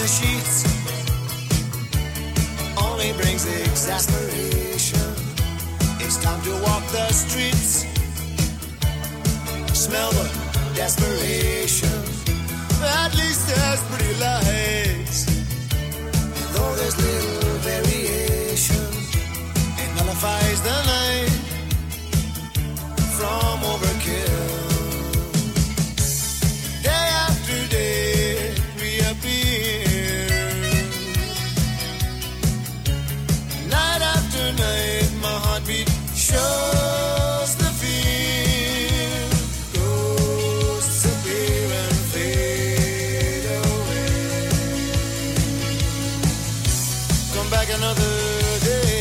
the sheets only brings exasperation. It's time to walk the streets, smell the desperation. At least there's pretty lights, though there's little variation. It nullifies the night from overkill. Day after day reappear. Night after night my heartbeat shows the fear. Ghosts appear and fade away. Come back another day.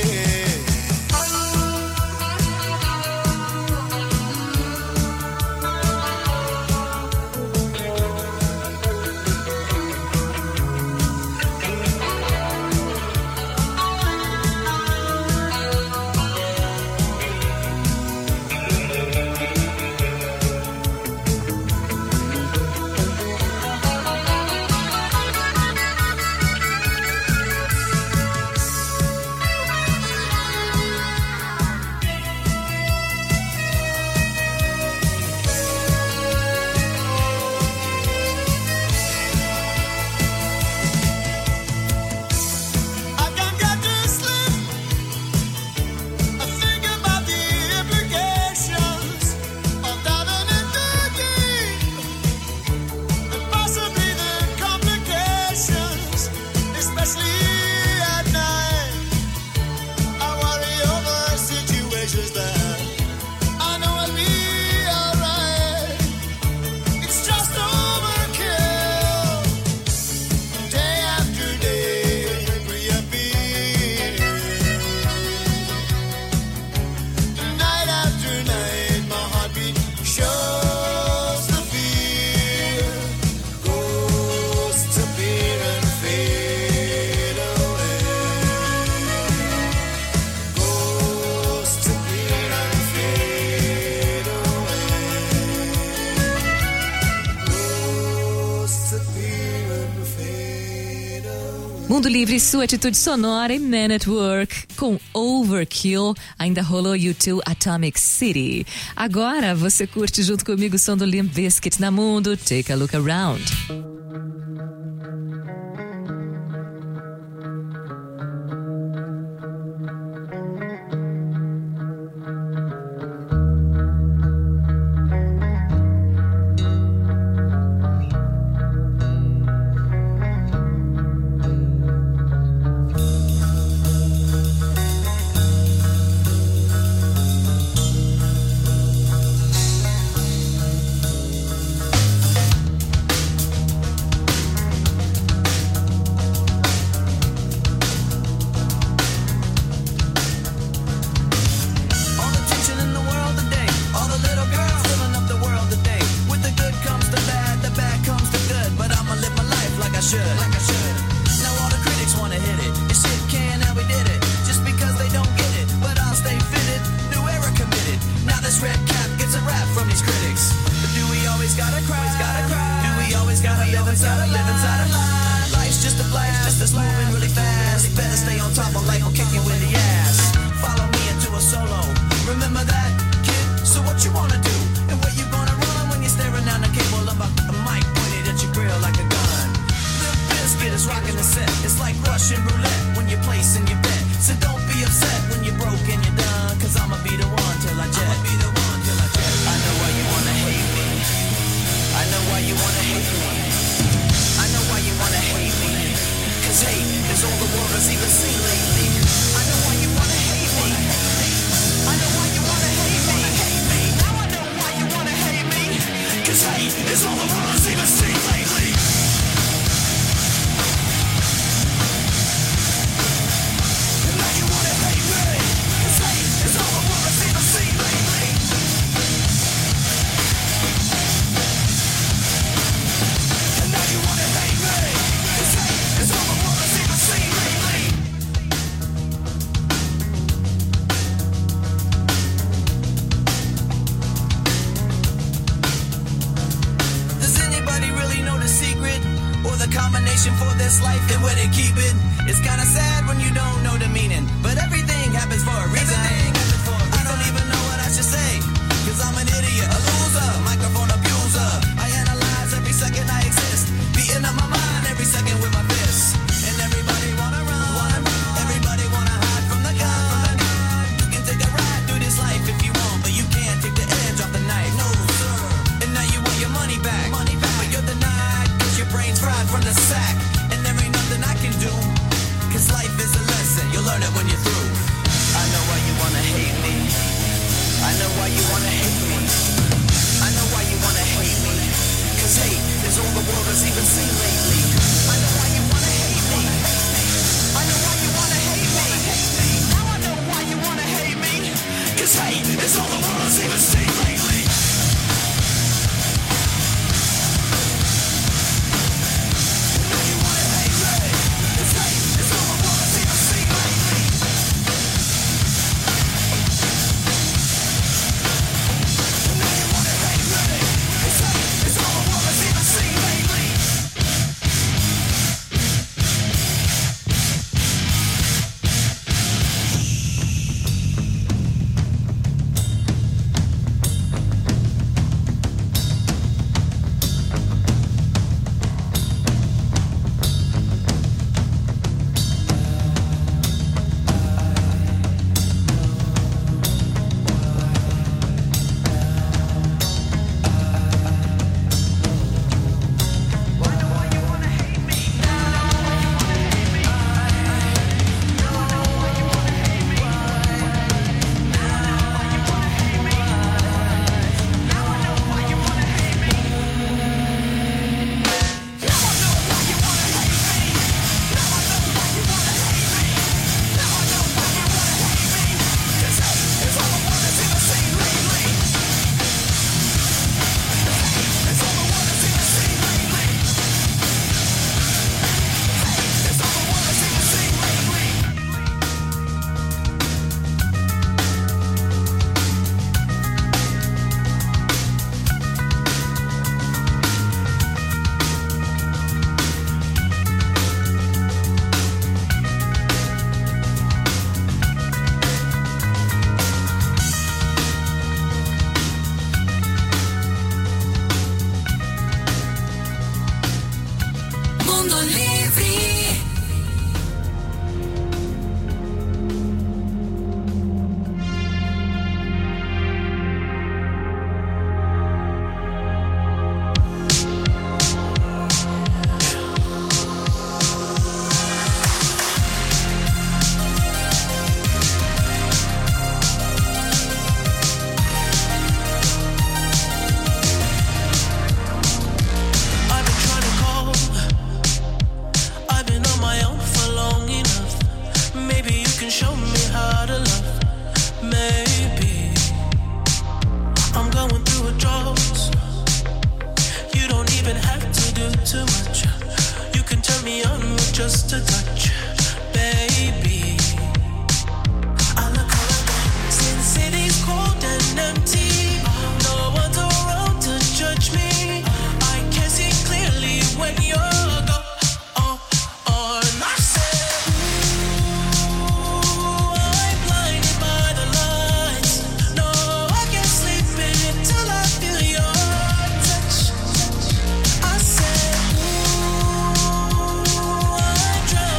Mundo Livre, sua atitude sonora e Man at Work com Overkill. Ainda rolou U2 Atomic City. Agora você curte junto comigo o som do Limp Bizkit na Mundo. Take a look around. It's all the world. for the combination for this life and where they keep it. It's kinda sad when you don't know the meaning, but everything happens for a reason. I don't even know what I should say, cause I'm an idiot, a loser, microphone abuser. I analyze every second I exist, beating up my mind every second with my fists. And everybody wanna run, everybody wanna hide from the gun. You can take a ride through this life if you want, but you can't take the edge off the knife. No, sir. And now you want your money back, but you're denied, cause your brain's fried from the sack. And there ain't nothing I can do, cause life is a lesson, you'll learn it when you're through. I know why you wanna hate me, I know why you wanna hate me, I know why you wanna hate me, cause hate is all the world has even seen lately. I know why you wanna hate me, I know why you wanna hate me, now I know why you wanna hate me, cause hate is all the world has even seen lately. Just a touch, baby. I look around, since city's cold and empty, no one's around to judge me. I can see clearly when you're gone. And I said, ooh, I'm blinded by the lights. No, I can't sleep until I feel your touch. I said, ooh, I'm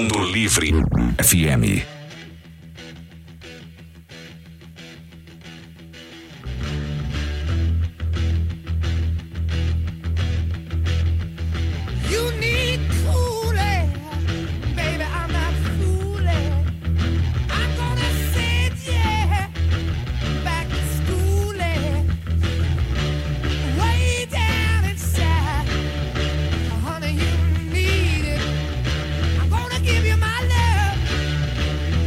Mundo Livre FM. You need cooling, baby, I'm not fooling. I'm gonna send you back to schooling. Way down inside, honey, you need it. I'm gonna give you my love.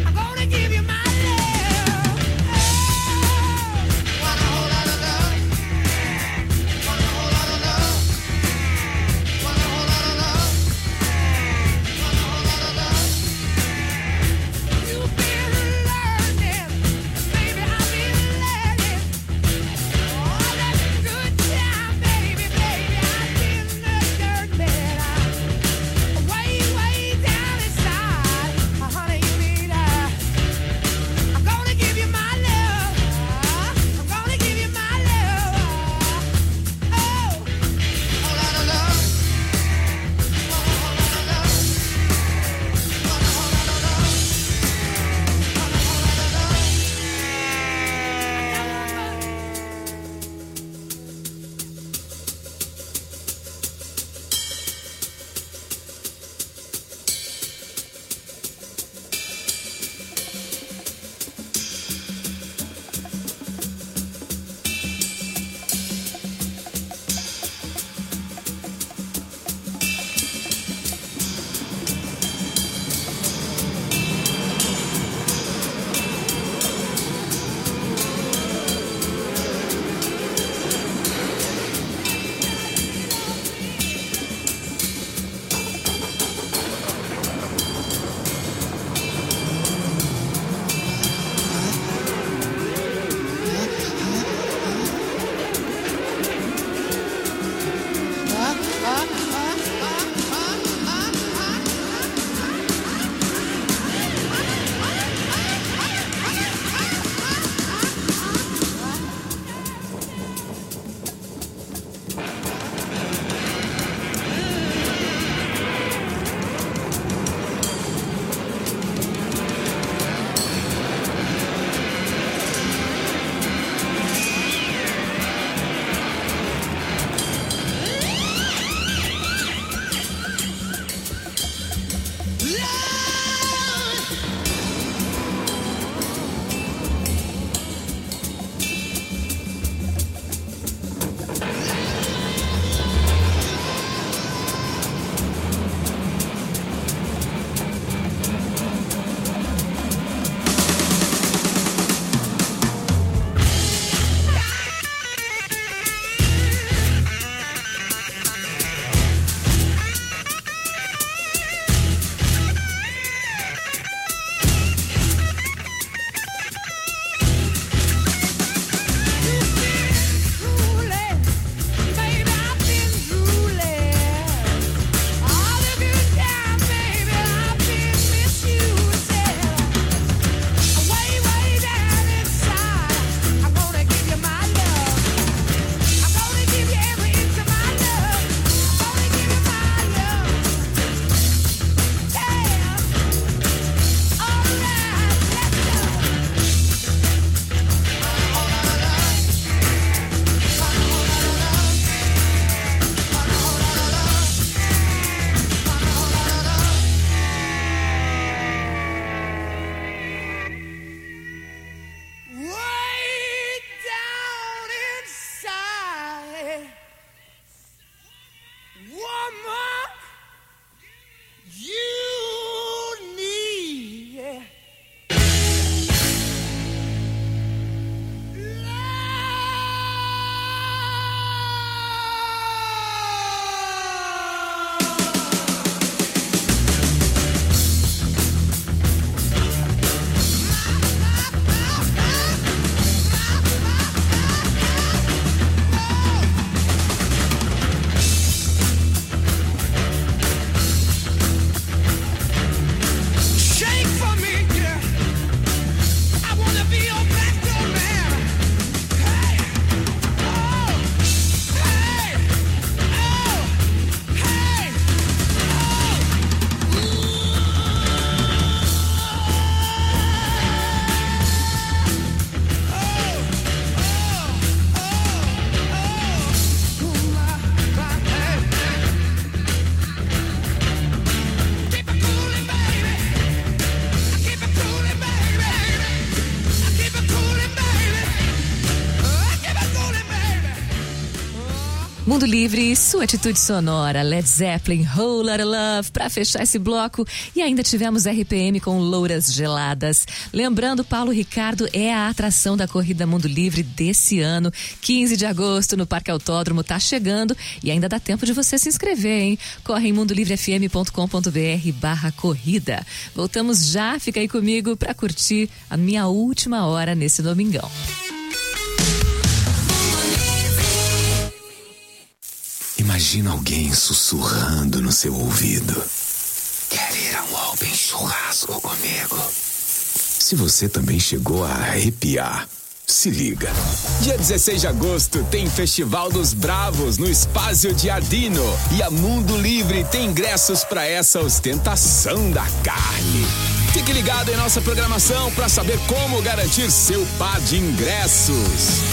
Mundo Livre, sua atitude sonora, Led Zeppelin, Whole Lotta Love, pra fechar esse bloco. E ainda tivemos RPM com Louras Geladas. Lembrando, Paulo Ricardo é a atração da Corrida Mundo Livre desse ano. 15 de agosto no Parque Autódromo, tá chegando e ainda dá tempo de você se inscrever, hein? Corre em mundolivrefm.com.br/corrida. Voltamos já, fica aí comigo pra curtir a minha última hora nesse domingão. Imagina alguém sussurrando no seu ouvido. Quer ir a um open churrasco comigo? Se você também chegou a arrepiar, se liga. Dia 16 de agosto tem Festival dos Bravos no Spazio Giardino e a Mundo Livre tem ingressos para essa ostentação da carne. Fique ligado em nossa programação para saber como garantir seu par de ingressos.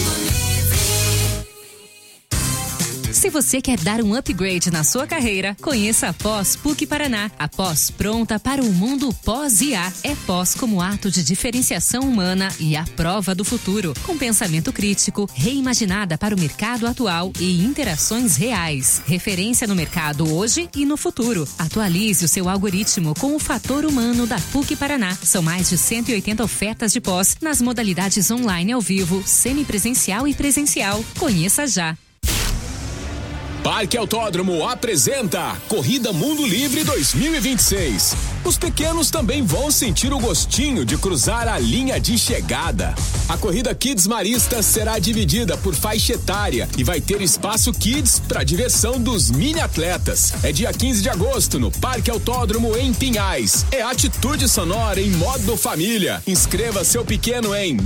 Se você quer dar um upgrade na sua carreira, conheça a Pós PUC Paraná. A Pós pronta para o mundo pós-IA. É pós como ato de diferenciação humana e a prova do futuro, com pensamento crítico, reimaginada para o mercado atual e interações reais. Referência no mercado hoje e no futuro. Atualize o seu algoritmo com o fator humano da PUC Paraná. São mais de 180 ofertas de pós nas modalidades online ao vivo, semipresencial e presencial. Conheça já. Parque Autódromo apresenta Corrida Mundo Livre 2026. Os pequenos também vão sentir o gostinho de cruzar a linha de chegada. A corrida Kids Marista será dividida por faixa etária e vai ter espaço Kids para diversão dos mini atletas. É dia 15 de agosto no Parque Autódromo em Pinhais. É atitude sonora em modo família. Inscreva seu pequeno em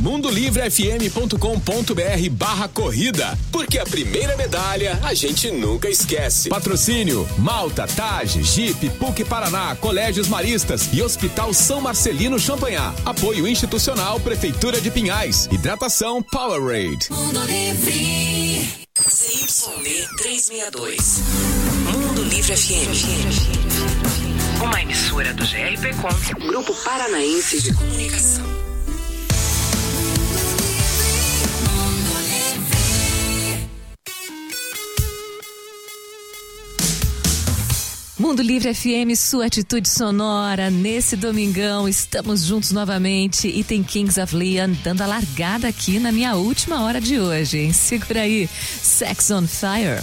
mundolivrefm.com.br/corrida, porque a primeira medalha a gente nunca esquece. Patrocínio Malta, Tage, Jeep, PUC Paraná, Colégios Maristas e Hospital São Marcelino Champagnat. Apoio institucional Prefeitura de Pinhais. Hidratação Powerade. Mundo Livre. ZYD 362. Mundo Livre FM. Uma emissora do GRPcom, Grupo Paranaense de Comunicação. Mundo Livre FM, sua atitude sonora. Nesse domingão, estamos juntos novamente e tem Kings of Leon dando a largada aqui na minha última hora de hoje, hein? Segura aí, Sex on Fire.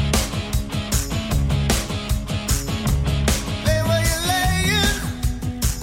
Lay where you're laying.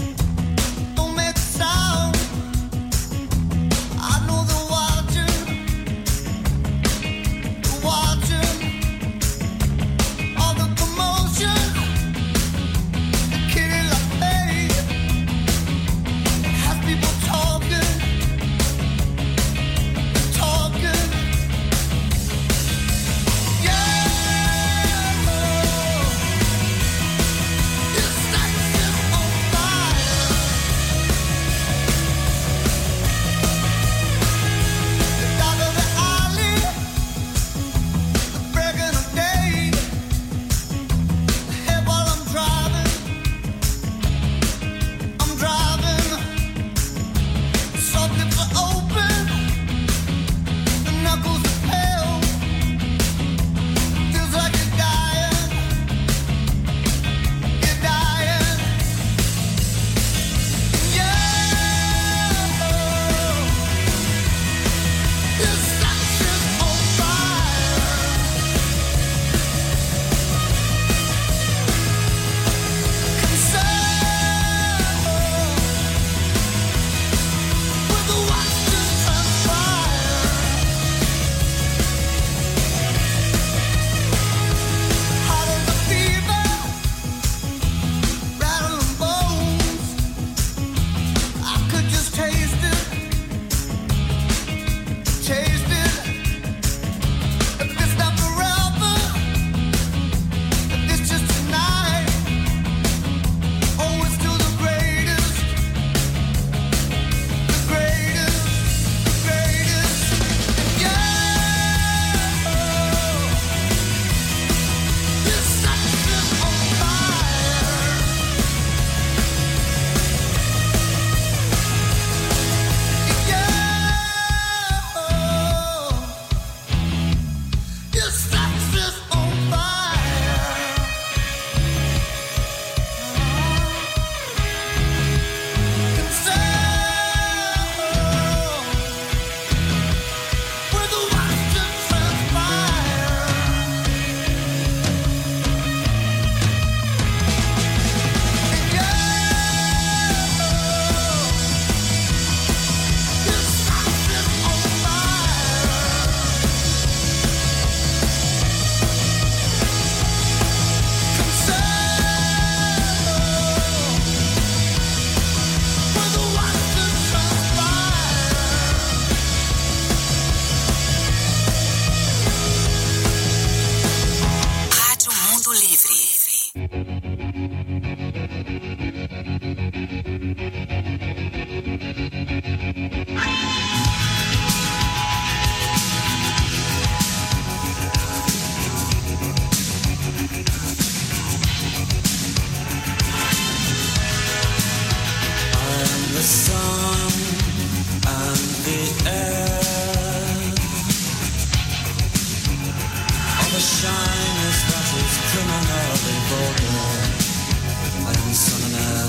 shyness that is criminally vulgar. I am son and heir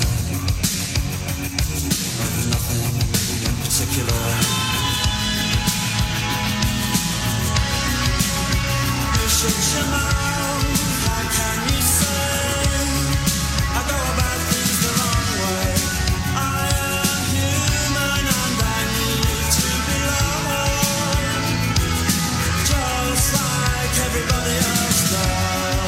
of nothing in particular. You should your mouth, how can you say I go about things the wrong way? I am human and I need to be loved, just like everybody else does.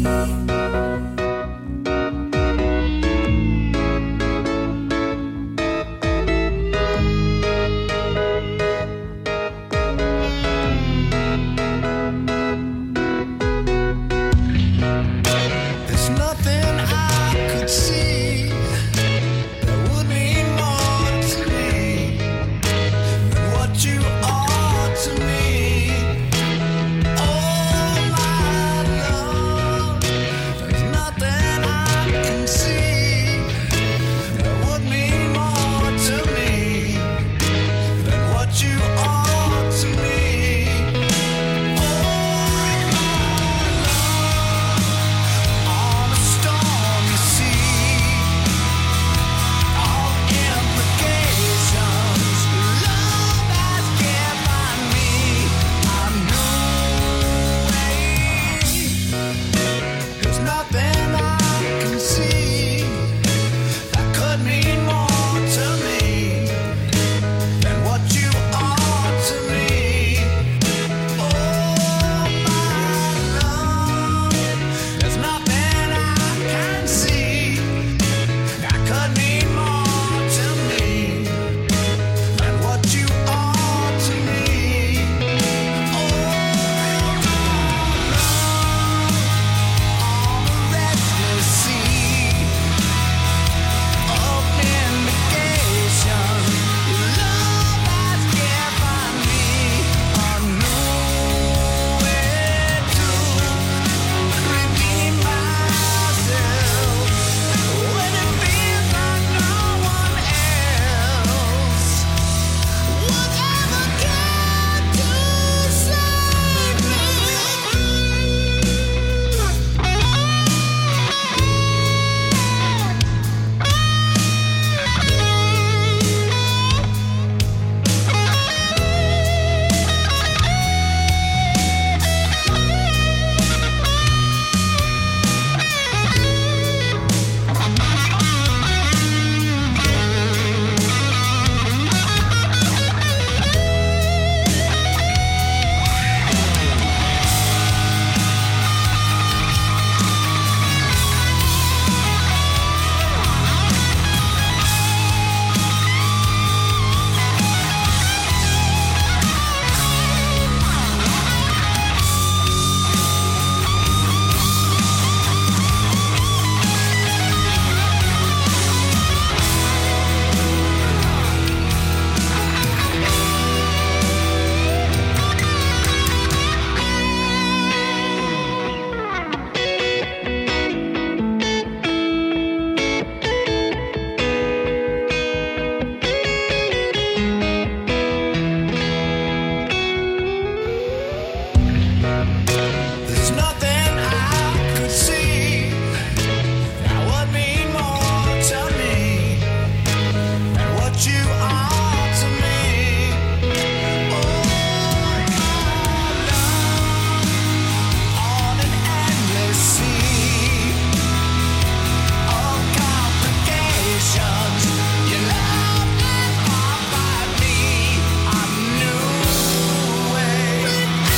There's nothing I could see that would mean more to me than what you are to me. Oh, my love, there's nothing I can see that would mean more to me than what you are to me. On a stormy sea of implications, love has given me a new way. There's nothing I can see that could mean more to me than what you are to me. Oh, my love, there's nothing I can see that could mean more to me than what you are to me. Oh, my love, on a restless sea of indication, your love has given me a new way to redeem myself when it feels like no one else would ever get to save me. There's nothing I could see that would mean more to me than what you are to me. Oh, my love, on an endless sea of complications, your love has offered me a new way.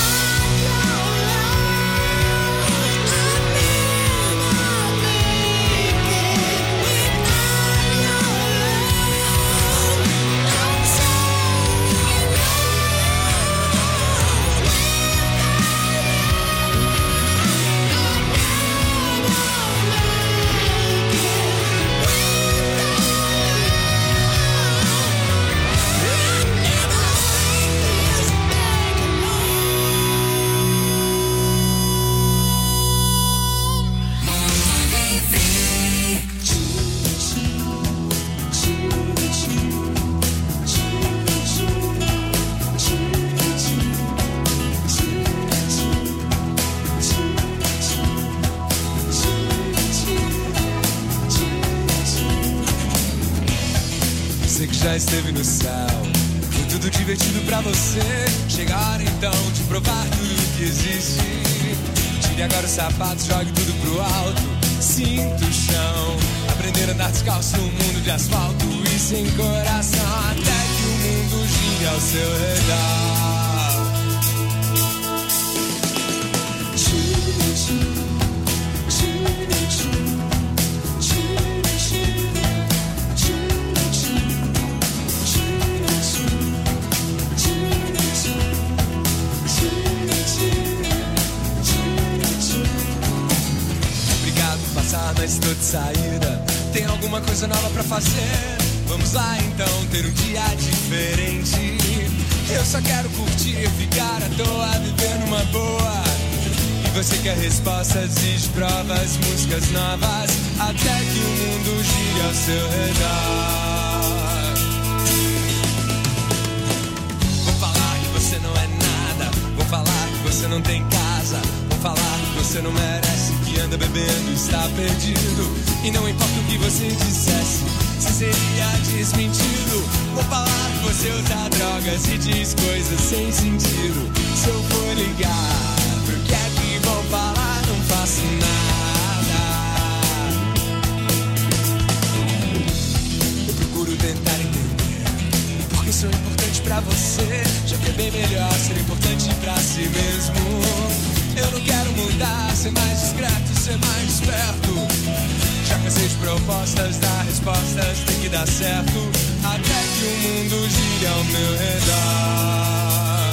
Você que já esteve no céu, foi tudo divertido pra você. Chega a hora então de provar tudo que existe. Tire agora os sapatos, jogue tudo pro alto. Sinta o chão, aprender a andar descalço num mundo de asfalto e sem coração, até que o mundo gire ao seu redor. mas tô de saída. Tem alguma coisa nova pra fazer? Vamos lá então, ter um dia diferente. Eu só quero curtir, ficar à toa, viver numa boa. E você quer respostas e provas, músicas novas, até que o mundo gire ao seu redor. Vou falar que você não é nada, vou falar que você não tem casa, vou falar que você não merece, que anda bebendo, está perdido. E não importa o que você dissesse, se seria desmentido. Vou falar que você usa drogas e diz coisas sem sentido. Se eu for ligar, pro que é que vou falar? Não faço nada. Eu procuro tentar entender porque sou importante pra você, já que é bem melhor ser importante pra si mesmo. Eu não quero mudar, ser mais discreto, ser mais esperto. Já cansei de propostas, dar respostas, tem que dar certo, até que o mundo gire ao meu redor.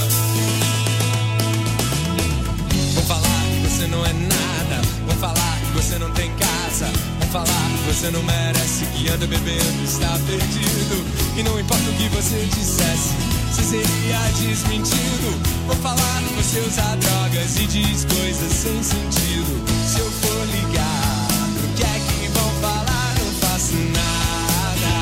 Vou falar que você não é nada, vou falar que você não tem casa, vou falar que você não merece, que anda bebendo, está perdido. E não importa o que você dissesse, se seria desmentido. Vou falar que você usa drogas e diz coisas sem sentido. Se eu for ligar, o que é que vão falar? Não faço nada.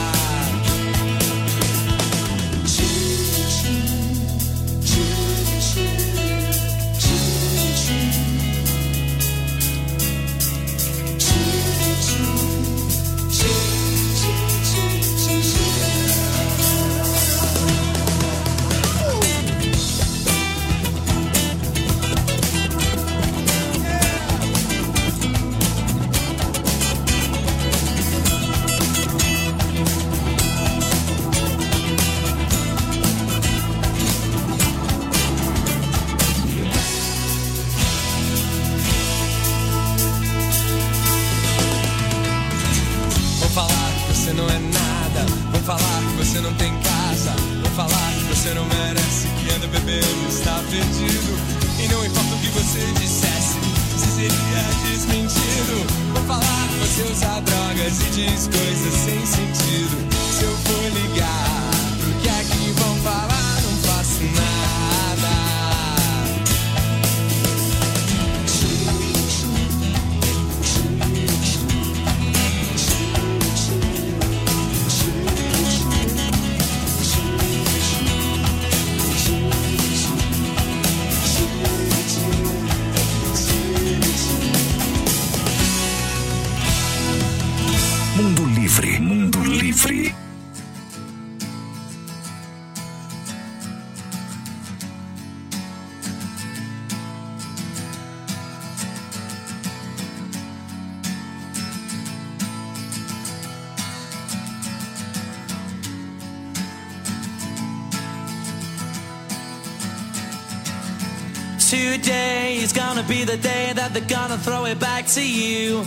Today is gonna be the day that they're gonna throw it back to you.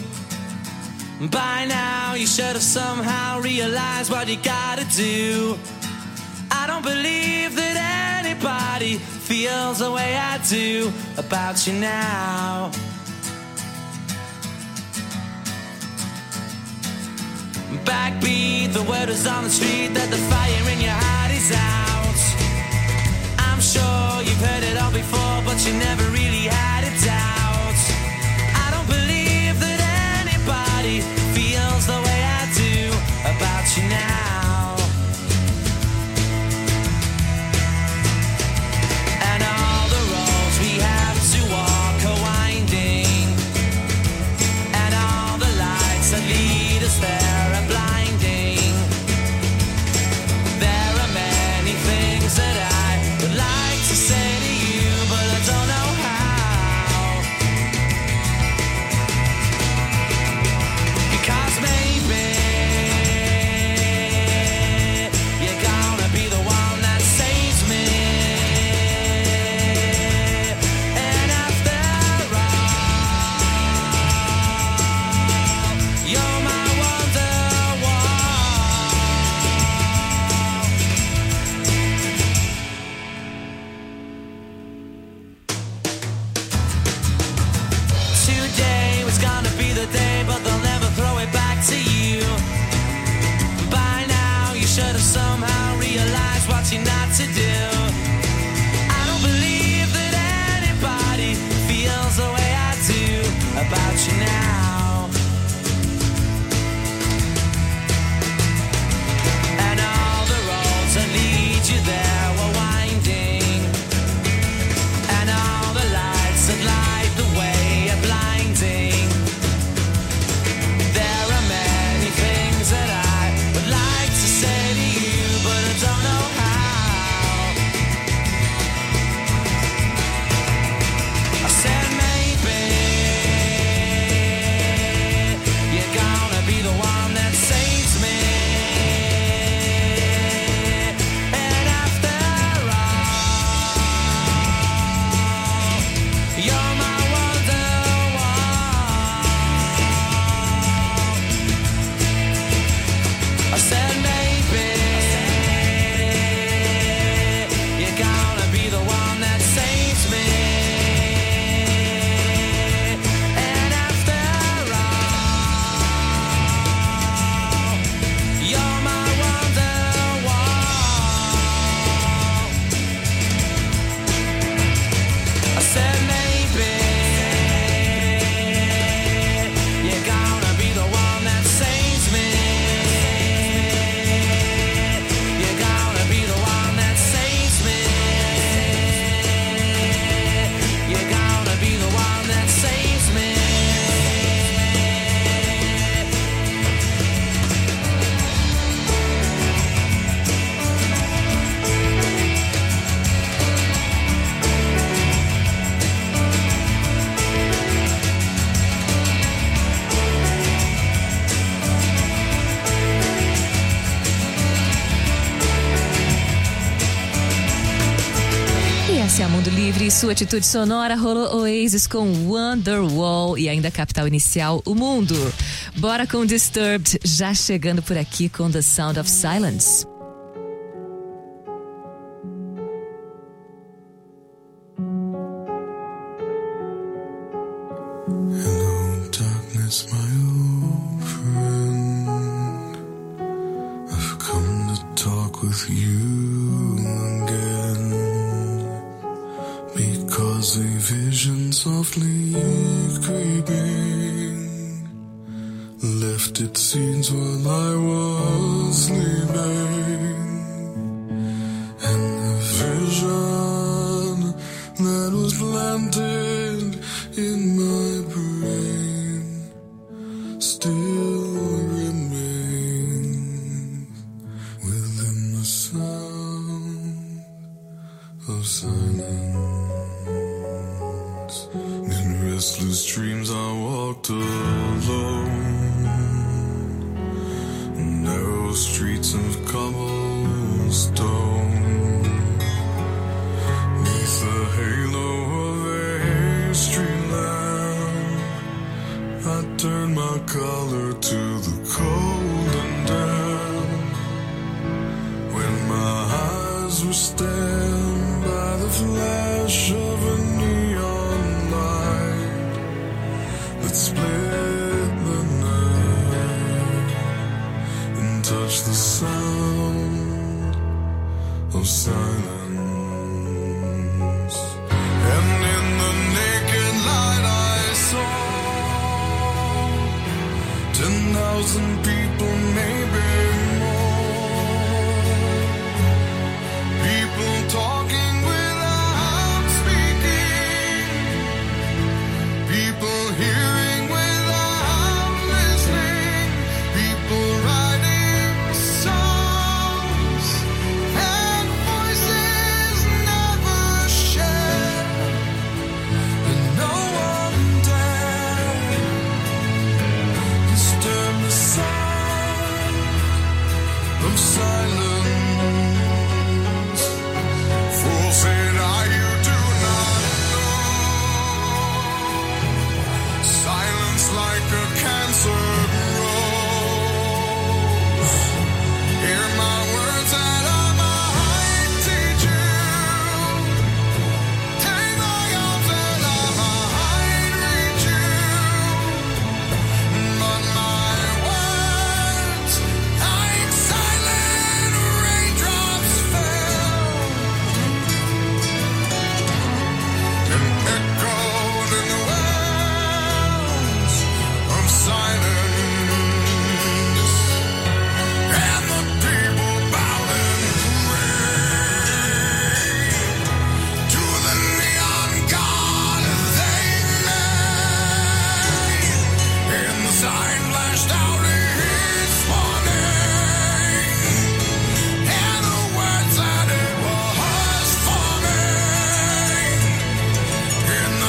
By now you should have somehow realized what you gotta do. I don't believe that anybody feels the way I do about you now. Backbeat, the word is on the street that the fire in your heart is out. I'm sure you've heard it all before, but you never really had a doubt. I don't believe that anybody feels the way I do about you now. And all the roads we have to walk are winding, and all the lights that lead us there are blinding. There are many things that I would like to say to you, but I don't know how. not to do. I don't believe that anybody feels the way I do about you now. And all the roads that lead you there were winding, and all the lights that light the way are blinding. There are many things that I would like to say to you, but I don't know how. I said maybe you're gonna be the one that saves me. And after all, you're my wonderwall. I said maybe you're gonna be the one that saves me. And after all, you're my wonderwall. I said maybe you're gonna be the one that saves me. You're gonna be the one that saves me. You're gonna be the one that saves me. E essa é a Mundo Livre e sua atitude sonora. Rolou Oasis com Wonderwall e ainda a capital inicial, o mundo. Bora com Disturbed, já chegando por aqui com The Sound of Silence. Hello, darkness, my old friend. I've come to talk with you again, because a vision softly creeping left its seeds while I was sleeping, and the vision that was planted in my brain still remains within the sound of silence. In restless dreams I walked alone, narrow streets of cobblestone, neath the halo of a street lamp. I turned my collar to the cold and damp, when my eyes were stabbed by the flash of a neon light that split the night and touched the sound of silence. And in the naked light I saw 10,000 people, maybe more. People talking without speaking, people hearing without listening, people writing songs and voices never shared, and no one dared disturb the silence.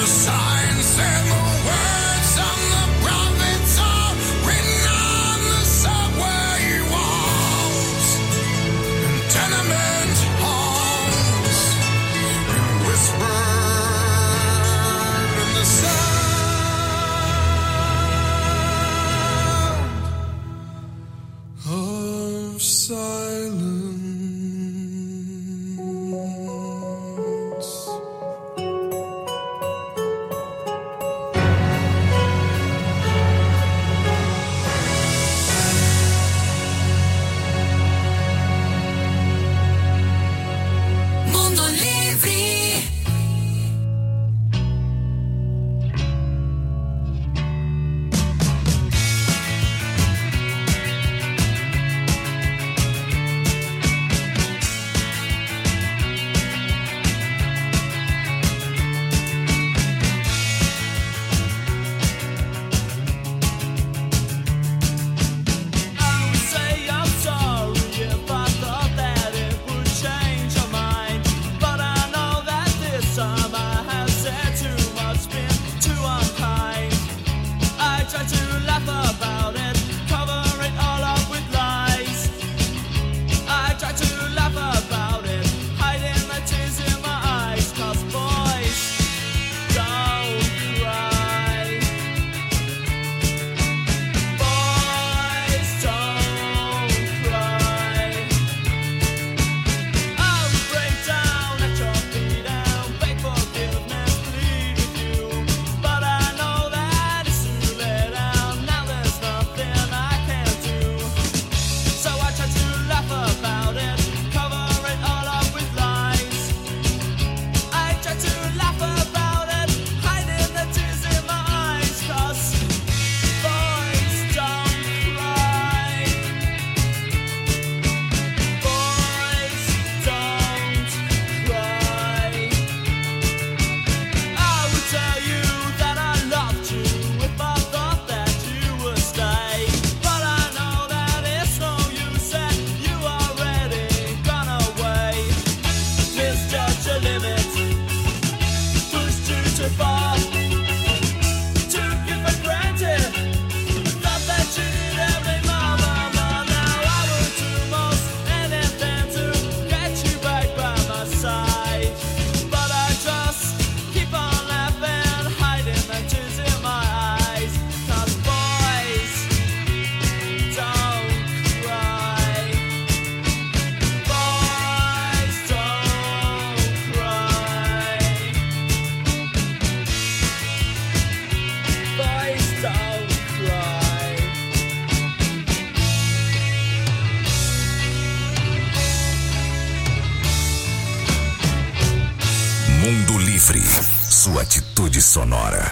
Mundo Livre, sua atitude sonora.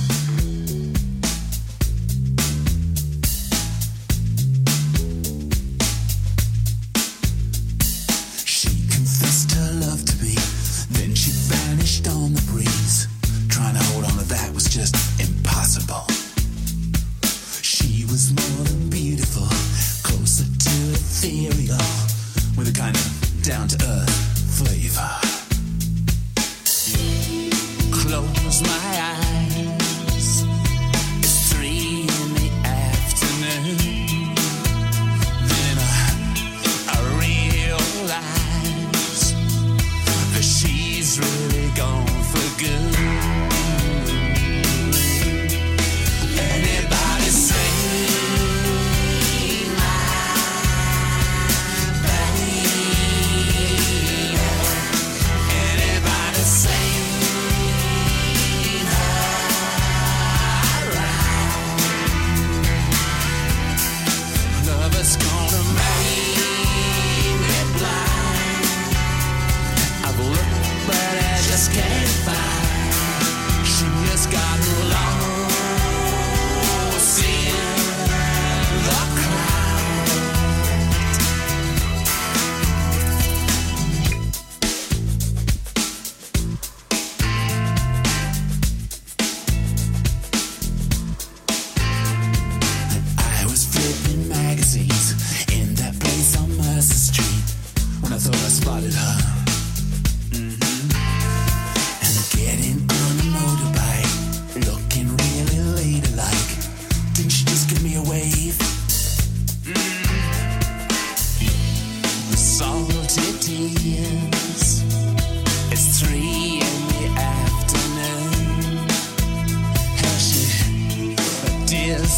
She confessed her love to me, then she vanished on the breeze. Trying to hold on to that was just impossible. She was more than beautiful, closer to ethereal, with a kind of down-to-earth flavor. Close my eyes,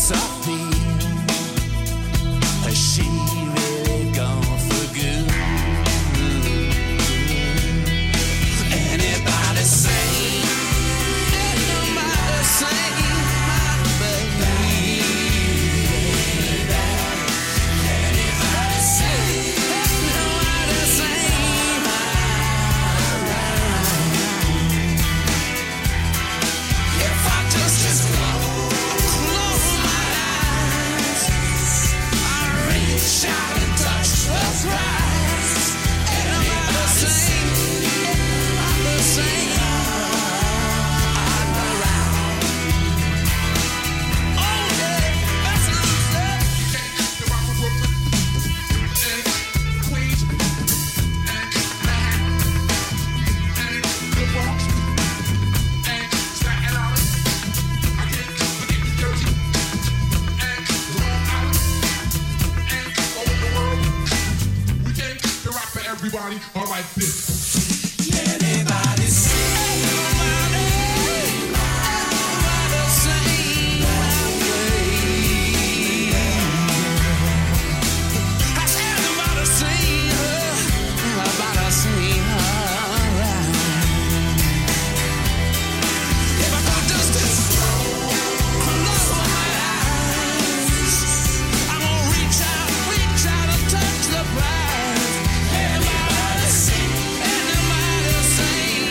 I feel. Has she really gone for good? Anybody sing? Anybody sing? My baby. Anybody sing? Anybody sing? If I just close my eyes, I reach out and touch the prize. Anybody sing? Anybody sing? Everybody, all right, this. Anybody sing? Anybody sing? Has anybody seen her? Anybody seen her? If I could just close my eyes, I'm gonna reach out and touch the prize. Anybody sing? Anybody sing?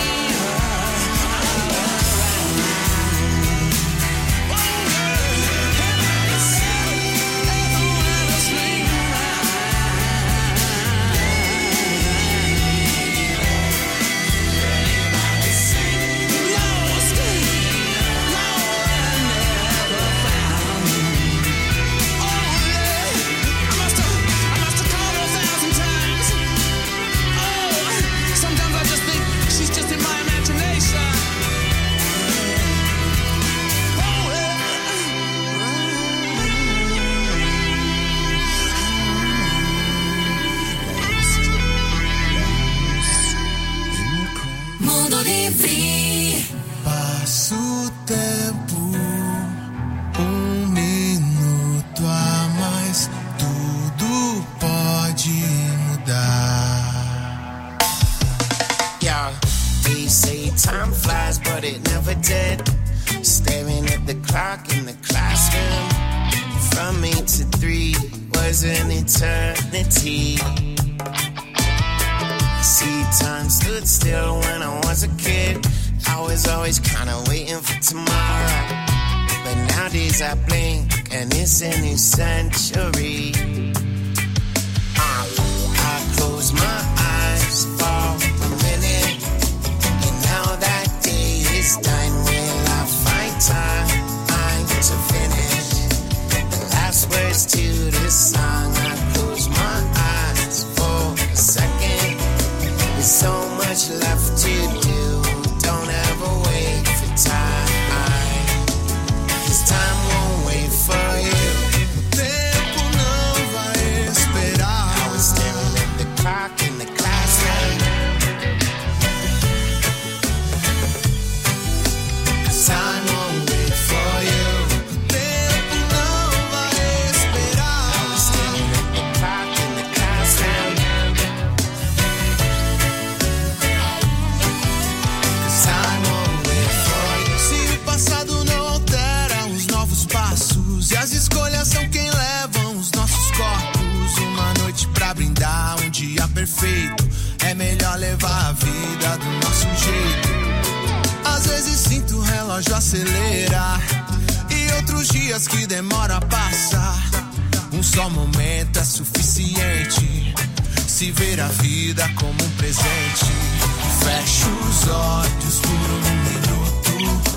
Sometimes I just think she's just in my imagination. Mundo Livre. Passa o tempo, minuto a mais, tudo pode mudar. Yeah, they say time flies, but it never did. Staring at the clock in the classroom, from 8 to 3 was an eternity. See, time stood still when I was a kid. I was always kinda waiting for tomorrow, but nowadays I blink and it's a new century. I close my eyes for a minute, and now that day is done. Will I find time to finish the last words to this song? I close my eyes for a second. There's so much left to do. Don't ever wait for time, 'cause time won't wait for you. Tempo não vai esperar. I was staring at the clock in the classroom. Time won't wait for you. Tempo não vai esperar. I was staring at the clock in the classroom. Time won't wait for you. Se o passado não altera os novos passos, e as escolhas são quem levam os nossos corpos. Uma noite pra brindar, um dia perfeito. É melhor levar a vida do nosso jeito. Às vezes sinto o relógio acelerar, e outros dias que demora a passar. Um só momento é suficiente. Se ver a vida como um presente. Fecho os olhos por um minuto,